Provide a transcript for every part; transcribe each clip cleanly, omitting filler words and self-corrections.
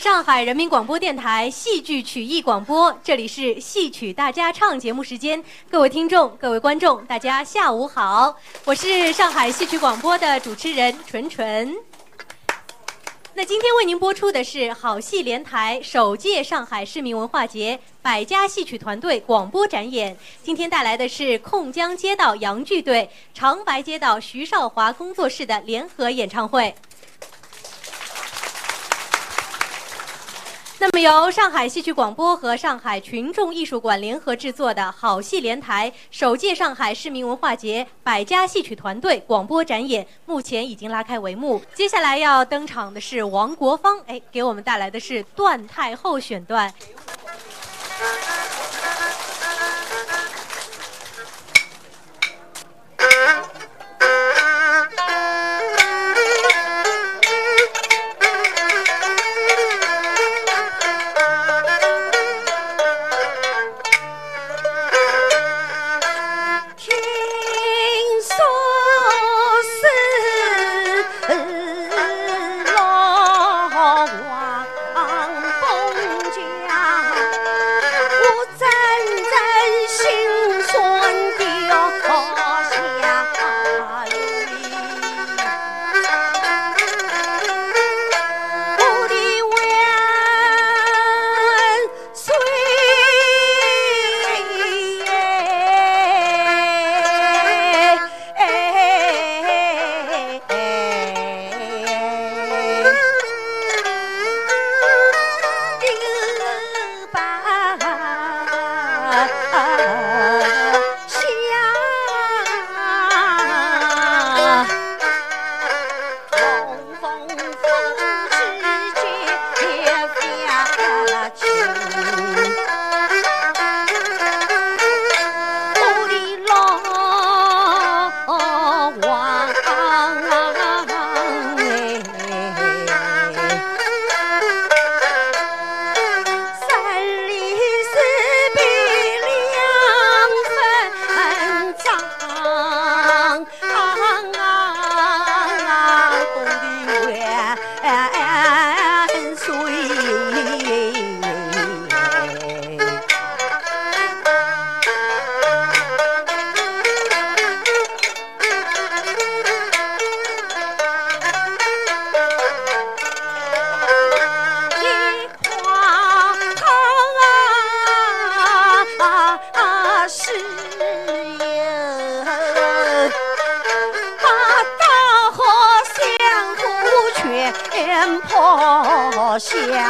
上海人民广播电台戏剧曲艺广播，这里是戏曲大家唱节目时间。各位听众、各位观众，大家下午好，我是上海戏曲广播的主持人纯纯。那今天为您播出的是好戏连台首届上海市民文化节百家戏曲团队广播展演。今天带来的是控江街道洋剧队、长白街道徐少华工作室的联合演唱会。那么由上海戏曲广播和上海群众艺术馆联合制作的好戏连台首届上海市民文化节百家戏曲团队广播展演目前已经拉开帷幕。接下来要登场的是王国芳，给我们带来的是段太后选段。 破响。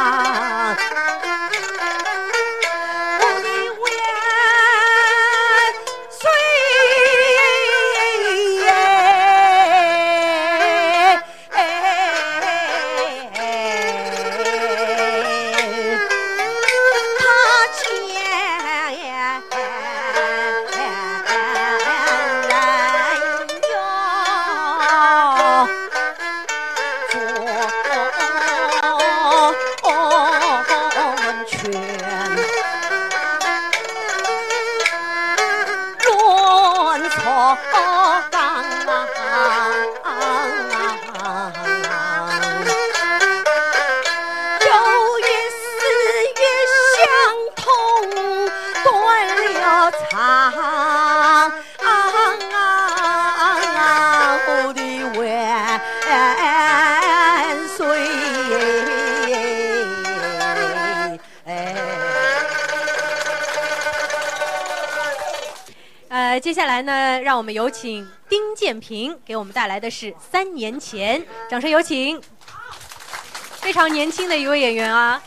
接下来呢，让我们有请丁建平给我们带来的是《3年前》，掌声有请。非常年轻的一位演员啊。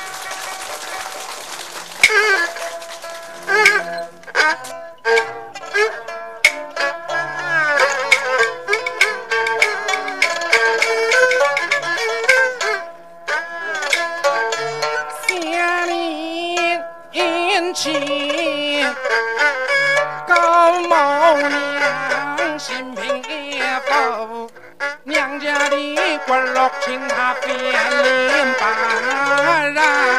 官落请他变脸扮然，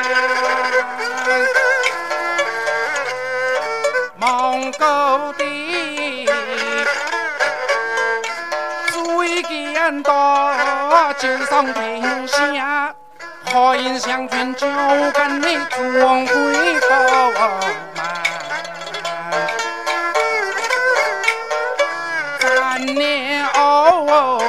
蒙古的最见到金上天下， 可因相劝就跟你总会不满。3年后，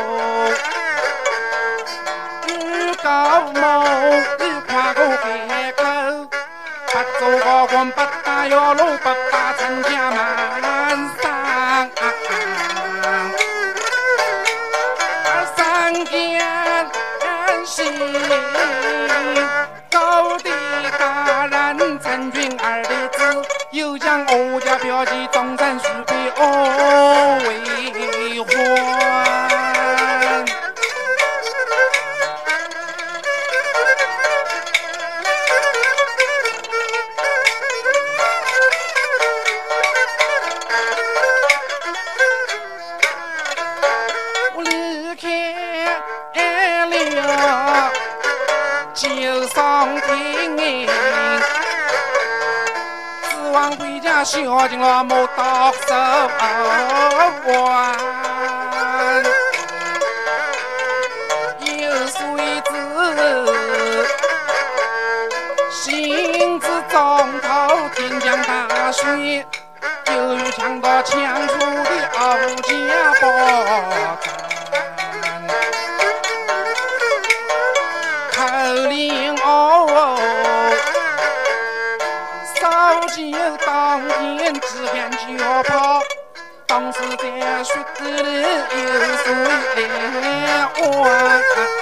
与高某与跨过街口，不走高官不打药路，不把陈家满上。3件事，高的大人陈俊儿的子，又将我家表姐终身许配为婚。我离开了旧上庭，指望回家孝敬了莫到手完。有谁知心知中头天降大雪，又遇强盗抢出的敖家宝藏，口令烧酒当天只看就跑，当时在雪地里有谁来玩？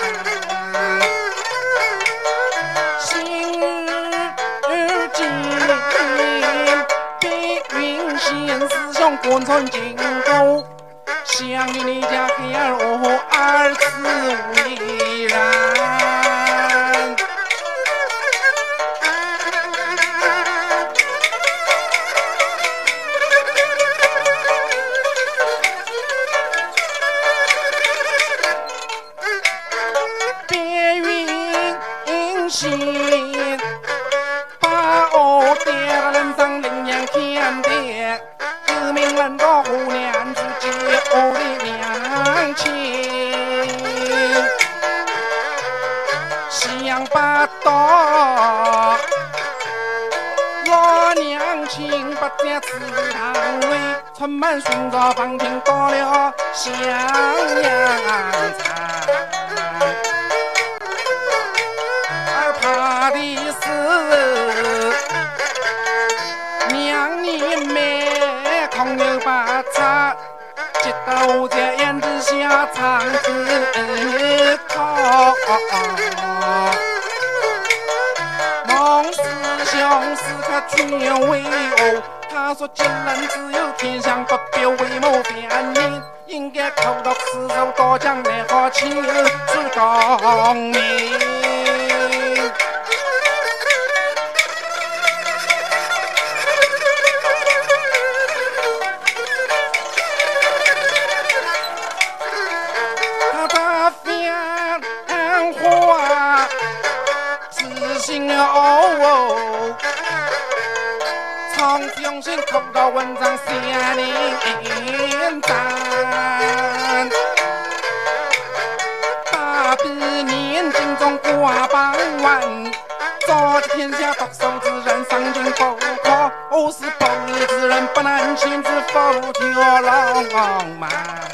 师兄滚从经过，想与你家孩儿我儿子为然。别云心，把我带到人上领养看的。名人到湖南去接我的娘亲，想不到老娘亲不在祠堂里，出门寻找房听到了襄阳餐，而怕的是娘你妹空有把茶，接到我在胭脂下唱子靠。孟师兄是个权威哦，他说今人只有天相不必为谋变人，应该口到此手到将来好起是公明。常用心口到文章三年赞，大比年经中挂榜文，早知天下读书之人上进不可，我是不义之人不能亲自佛跳浪漫。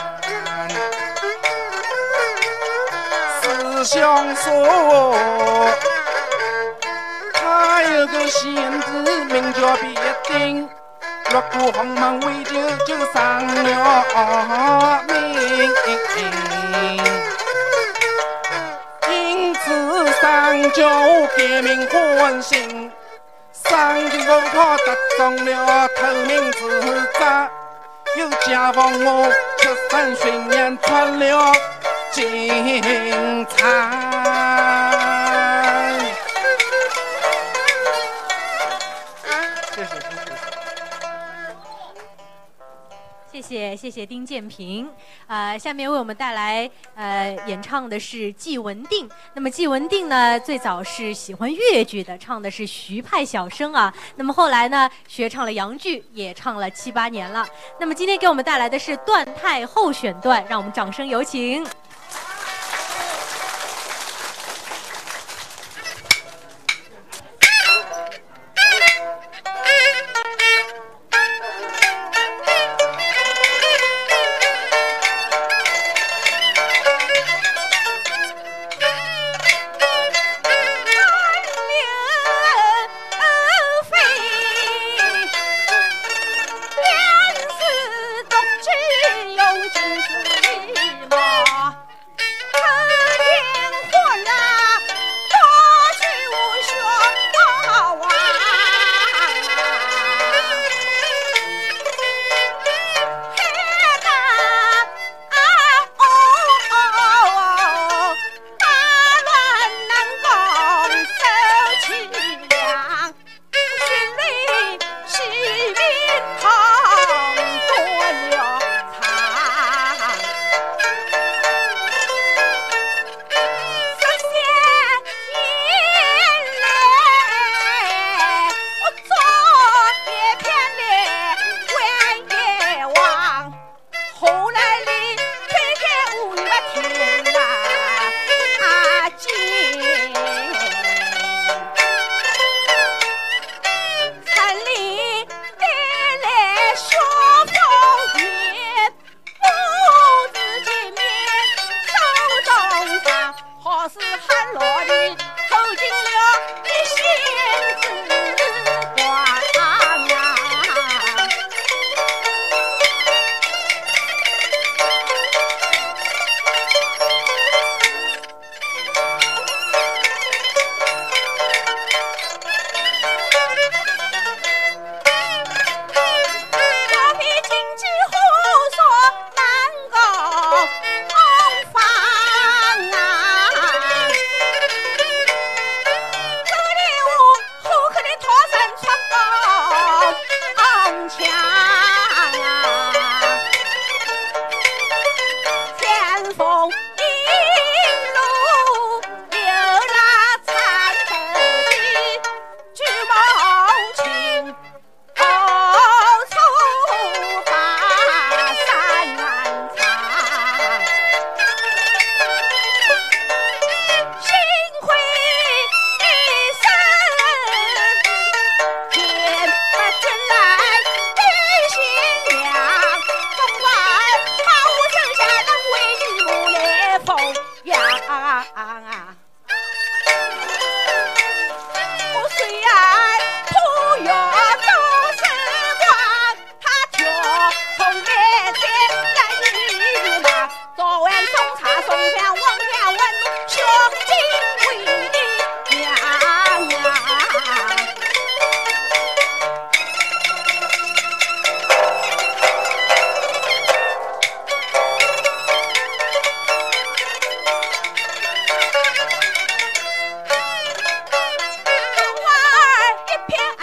师兄说他有个贤弟名叫别丁，越过鸿门为救就上了命，因此上就改名换姓，上京高考得中了头名之责，又加封我7省巡盐穿了金蝉。 谢谢丁建平，下面为我们带来演唱的是季文定。那么季文定呢，最早是喜欢越剧的，唱的是徐派小生啊。那么后来呢，学唱了洋剧，也唱了7、8年了。那么今天给我们带来的是段太后选段，让我们掌声有请。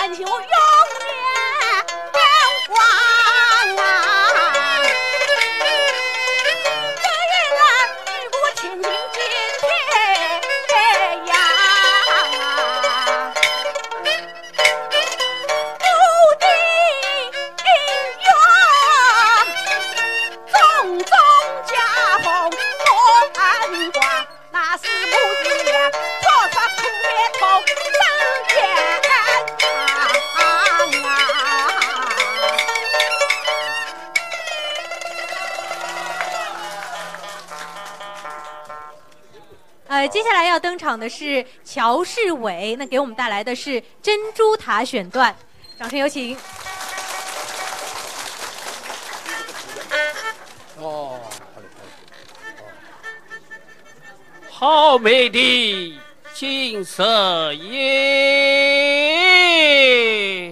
感情永远光啊！这一来与我亲近今天呀，有的缘，种种家风多安挂，那是母子俩错错苦也痛上天接下来要登场的是乔世伟，那给我们带来的是珍珠塔选段，掌声有请。 哦，好美的景色耶！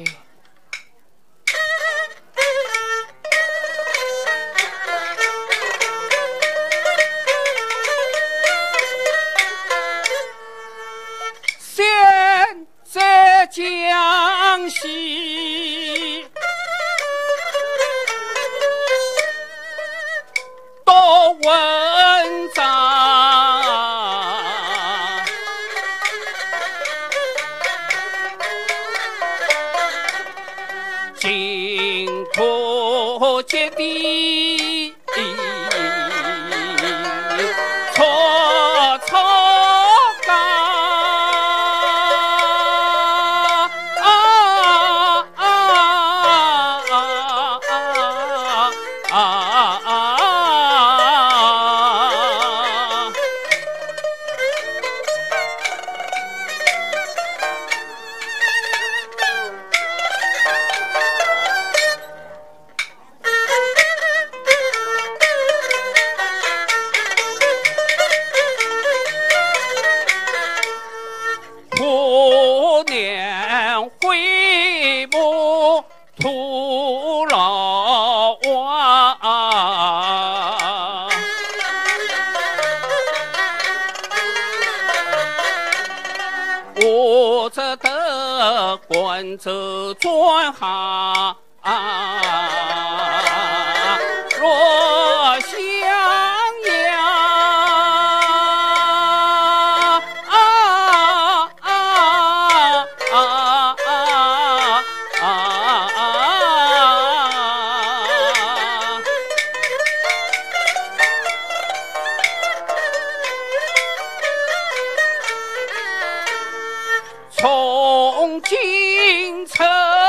现在江西多文章，净土接地错错虎年回目徒劳亡，我这的观者转行，若襄阳从今城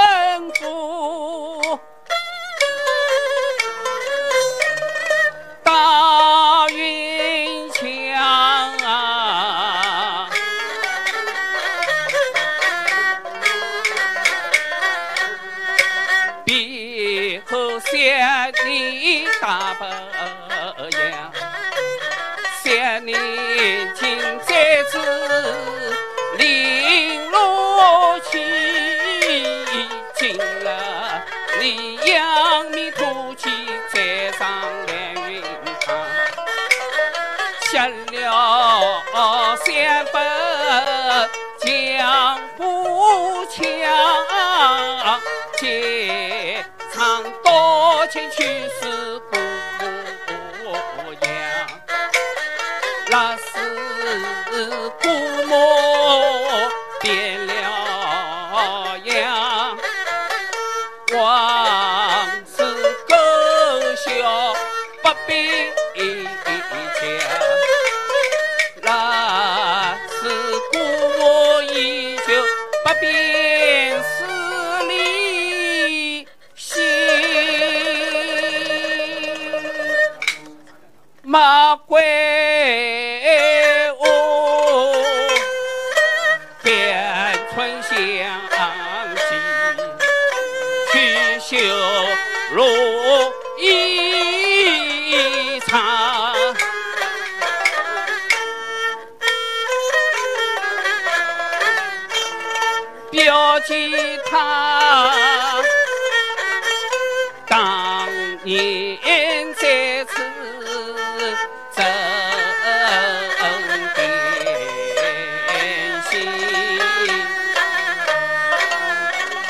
府大云墙别后县里大伯呀，县里今在此零落去，进了你扬眉吐气，再上连云堂，下了三分江湖腔，结场多情去世不扬，那是故梦变了样，往事勾销不必讲，那是故我依旧不变是离心，马归春相惜，去修如一场，标记他当年在此真点心。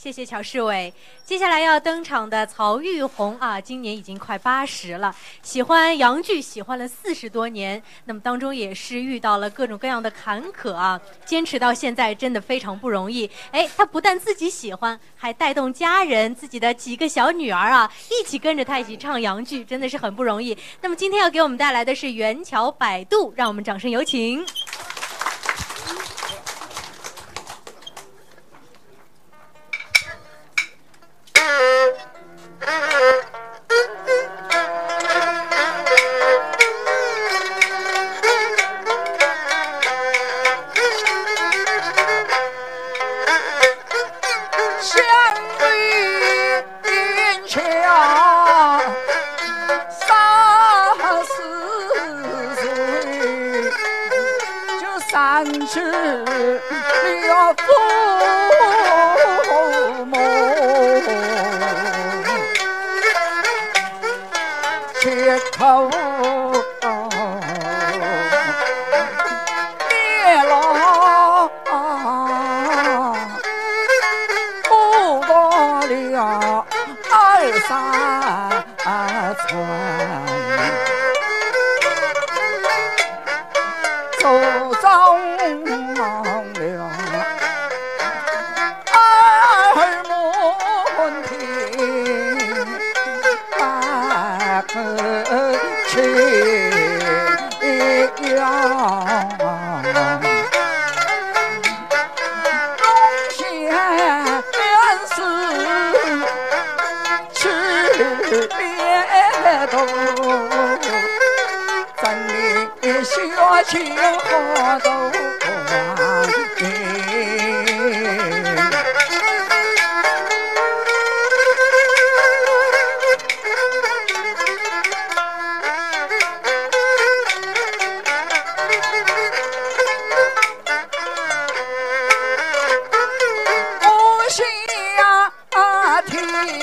谢谢乔世伟。接下来要登场的曹玉红啊，今年已经快80了，喜欢洋剧喜欢了40多年，那么当中也是遇到了各种各样的坎坷啊，坚持到现在真的非常不容易。哎，他不但自己喜欢，还带动家人、自己的几个小女儿啊，一起跟着他一起唱洋剧，真的是很不容易。那么今天要给我们带来的是元桥摆渡，让我们掌声有请。 去了父母，切口灭了，不过了2、3村。走中了二门庭，把个去呀，龙仙是去别头。学情何都光阴，不下庭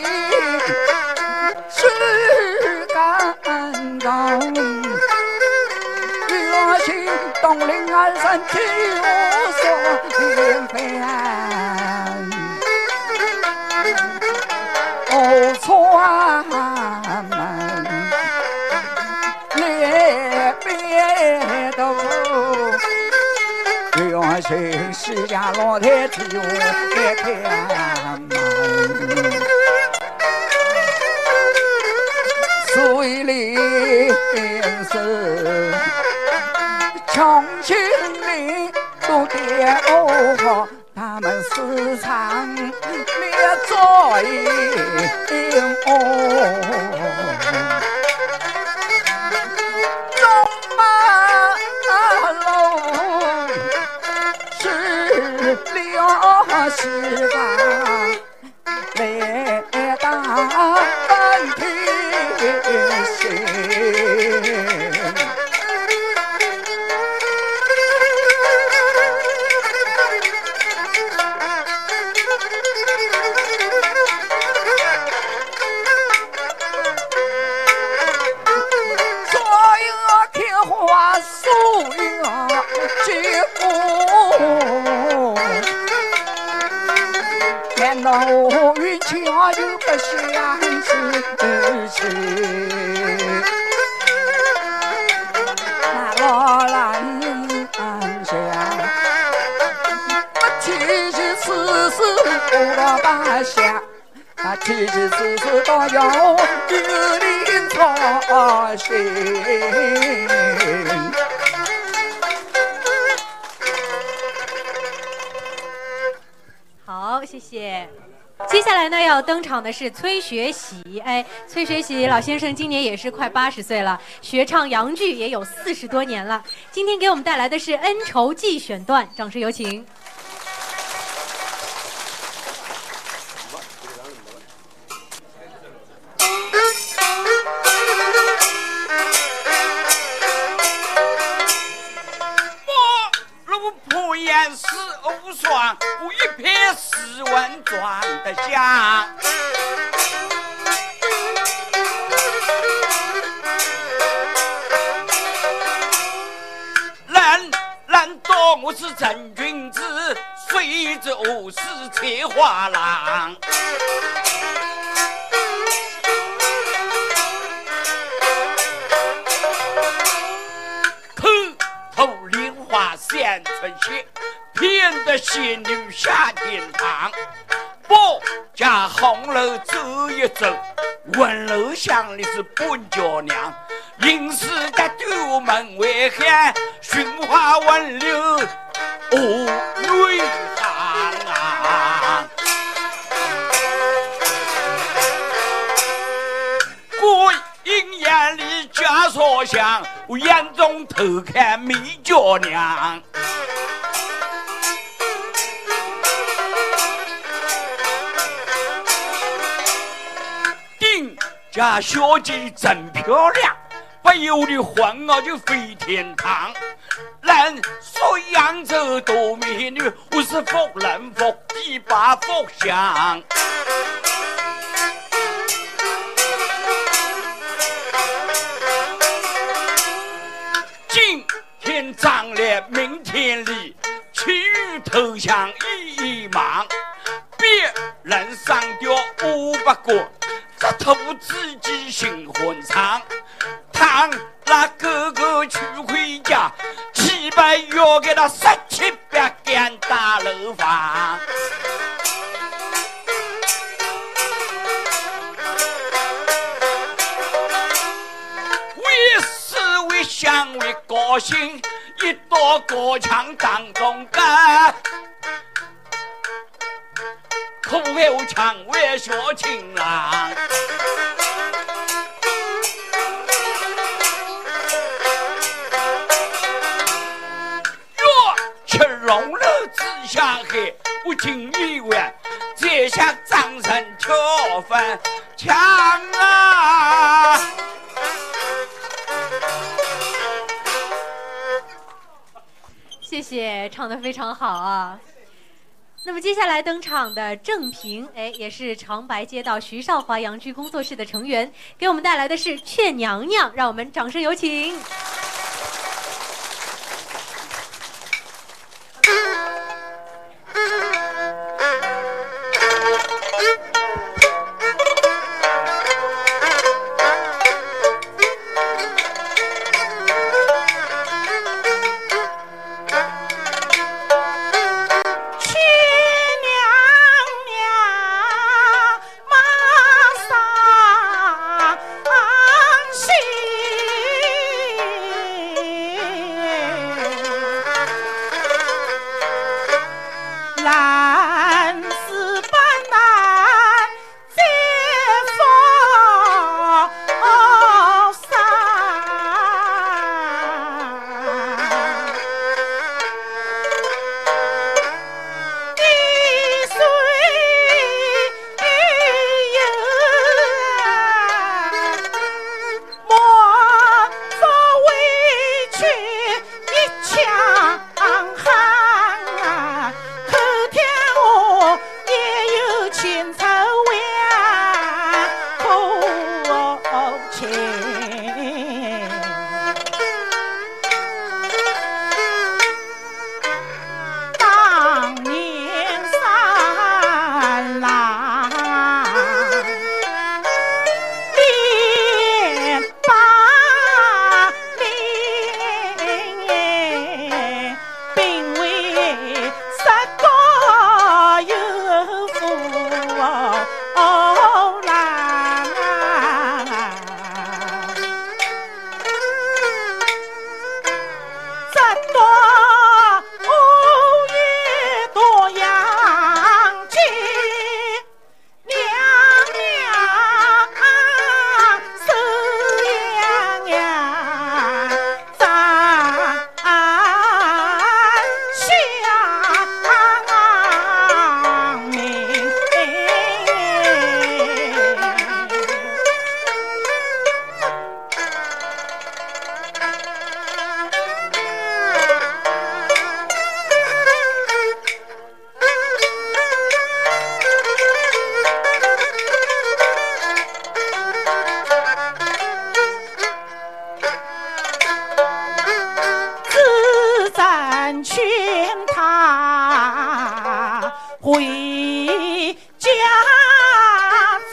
是干高。东陵安山居无所连帆，哦川门列别都，原是释迦罗天居无天门，水里是穷心里都点哦，他们时常列作营哦，中马路是了是吧？列大半天心。见到云桥有个相思情，那罗兰香，七七四四不到八下，七七四四都有玉林操心。 好，谢谢。接下来呢，要登场的是崔学喜。哎，崔学喜老先生今年也是快80岁了，学唱洋剧也有40多年了。今天给我们带来的是《恩仇记》选段，掌声有请。 无双无一篇诗文转得下，人人多我是真君子，虽非洲是策划郎。口头莲花三寸血，骗得仙女下天堂。我家红楼走一走，温柔乡里是本家娘。应是在丢门为汉，寻花问柳内行啊。我因眼里家所想，我眼中偷看美家娘。丁家小姐真漂亮，不由的婚我就飞天堂。人说扬州多美女，我是福人福地把福享。今天张烈，明天李，其余投降一忙。别人上吊500个，这头自己心混长。倘那哥哥去回家，700约给他1700间大楼房。为思为想为高兴，一刀过墙当中干。苦后蔷为学情郎。龙楼之下海，我竟以为这下掌声挑翻墙啊！ 谢谢，唱得非常好啊。那么接下来登场的郑平，也是长白街道徐少华洋剧工作室的成员，给我们带来的是《劝娘娘》，让我们掌声有请。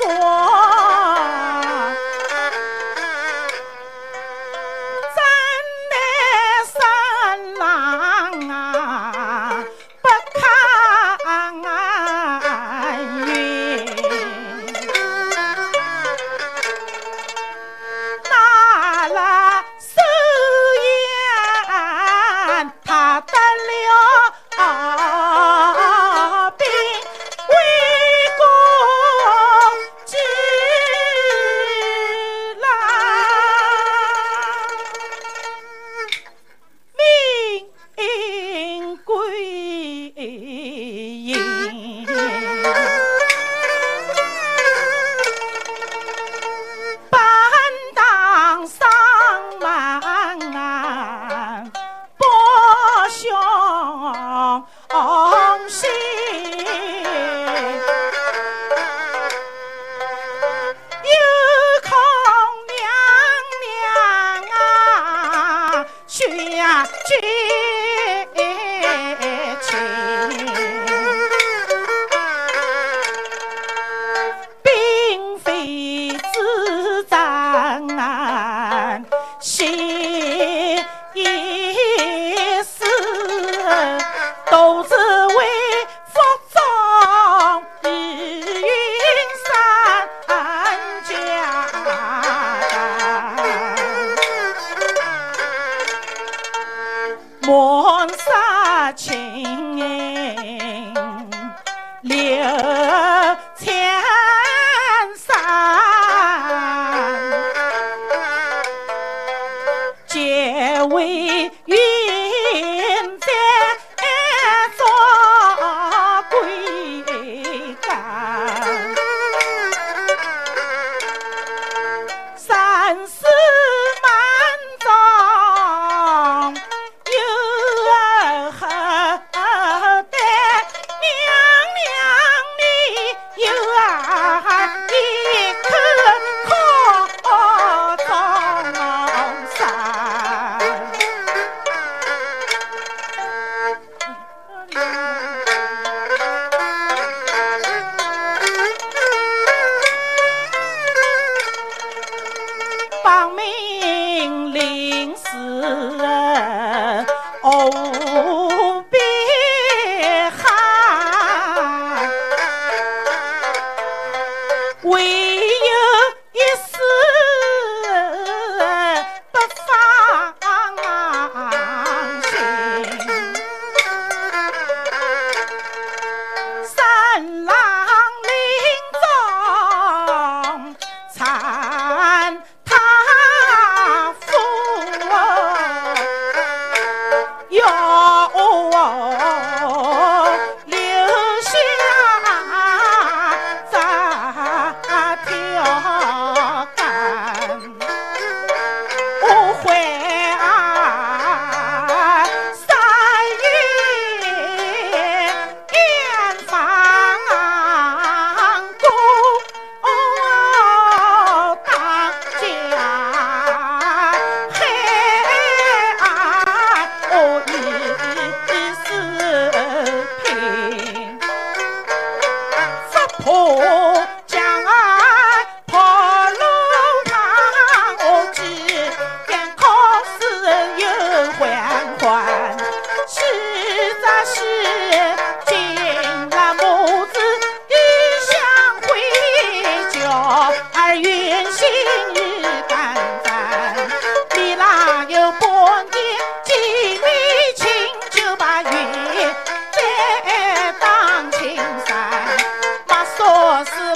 我是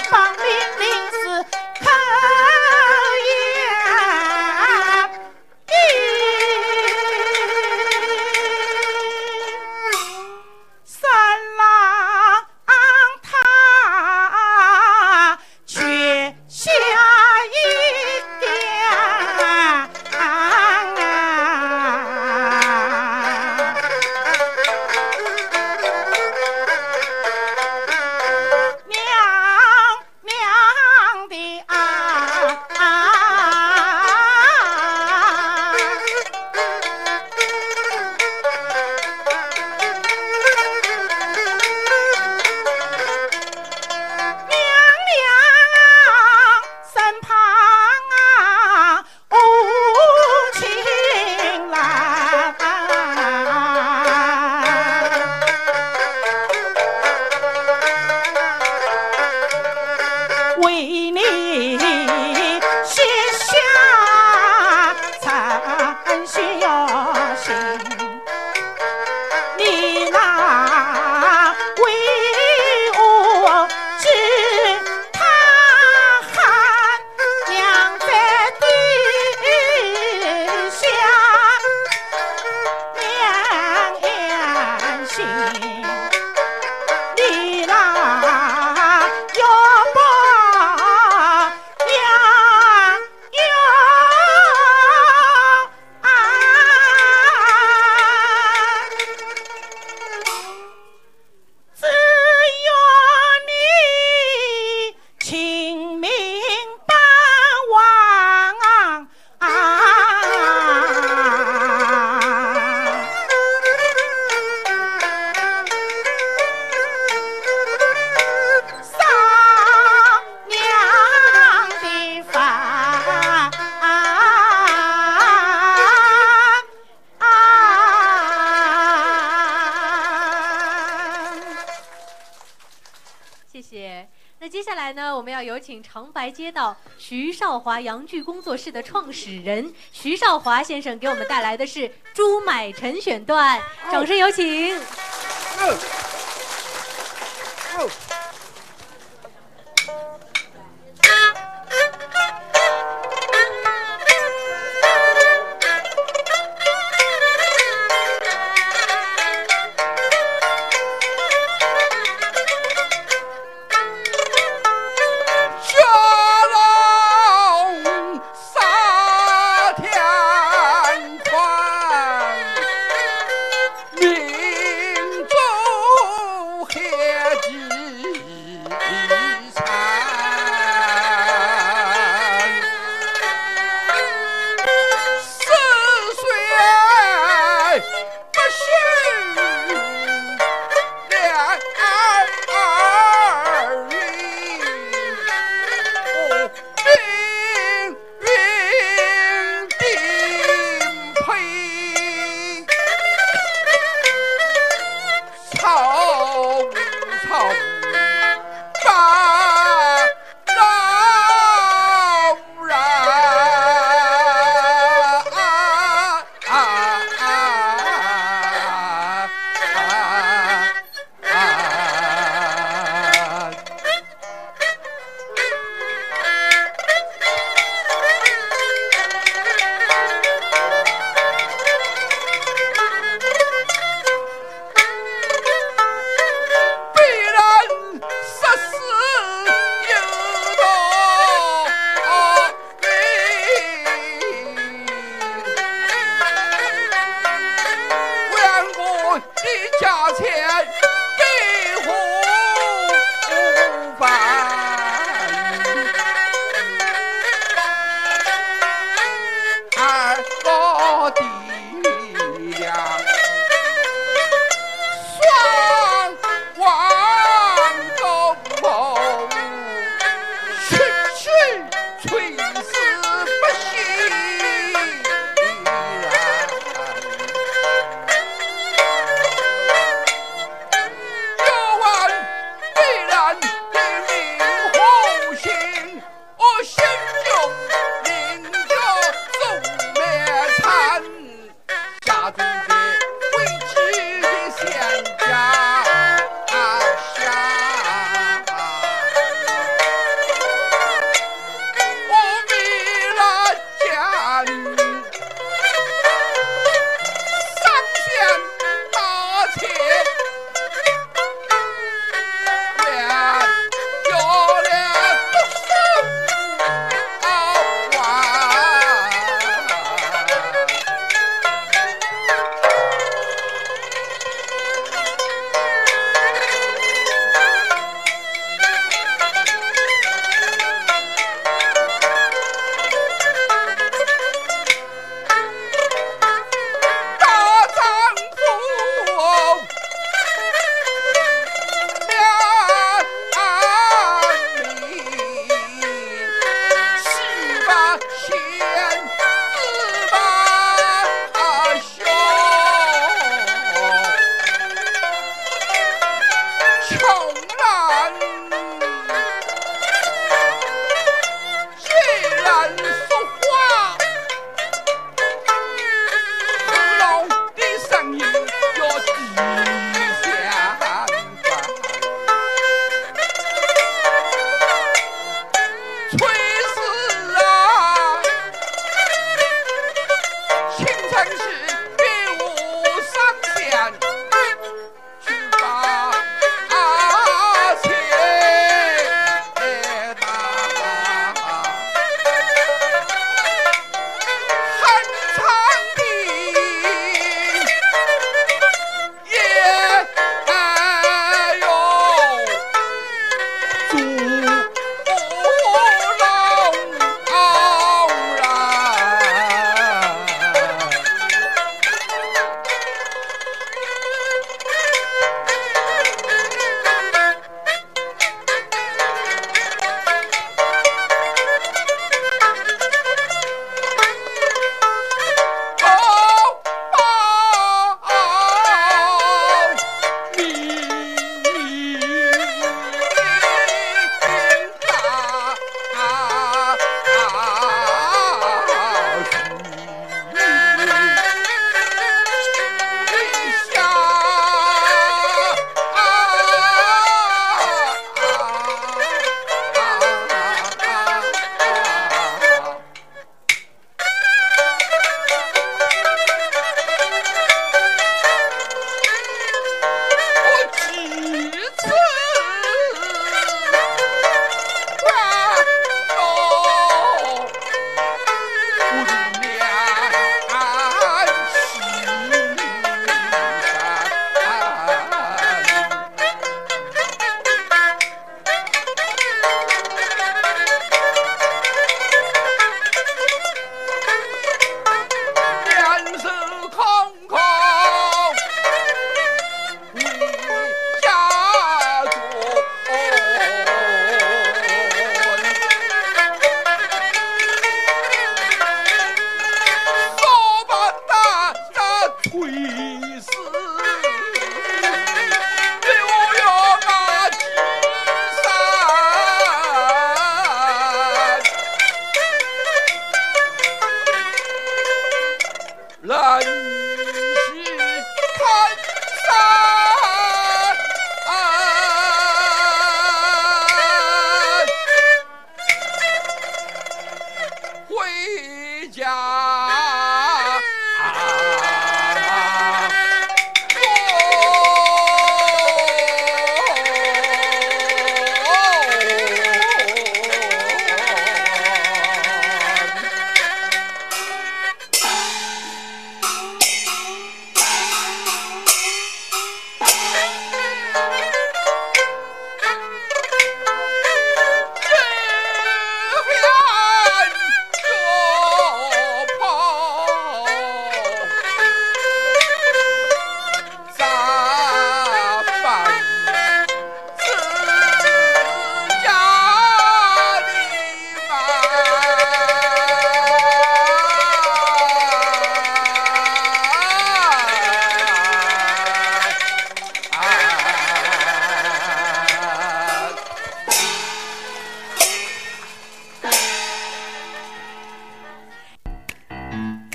为你写下残小信，你那为我知他喊娘在地下娘言行，你那要把娘只有你清明半晚上娘的饭谢谢。那接下来呢，我们要有请长白街道徐少华洋剧工作室的创始人徐少华先生给我们带来的是朱买臣选段，掌声有请。 民族黑旗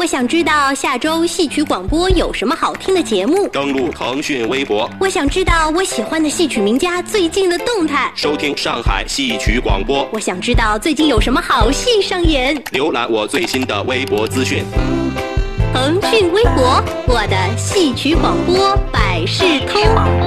想知道下周戏曲广播有什么好听的节目， 登录腾讯微博。 我想知道我喜欢的戏曲名家最近的动态， 收听上海戏曲广播。 我想知道最近有什么好戏上演， 浏览我最新的微博资讯。 腾讯微博，我的戏曲广播百事通。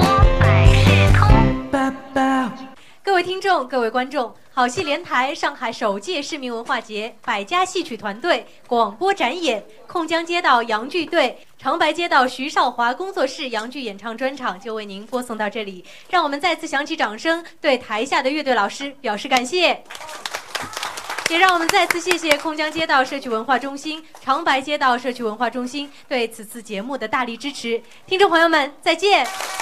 各位听众，各位观众，好戏连台上海首届市民文化节百家戏曲团队广播展演，控江街道洋剧队、长白街道徐少华工作室洋剧演唱专场就为您播送到这里。让我们再次响起掌声，对台下的乐队老师表示感谢。也让我们再次谢谢控江街道社区文化中心、长白街道社区文化中心对此次节目的大力支持。听众朋友们，再见。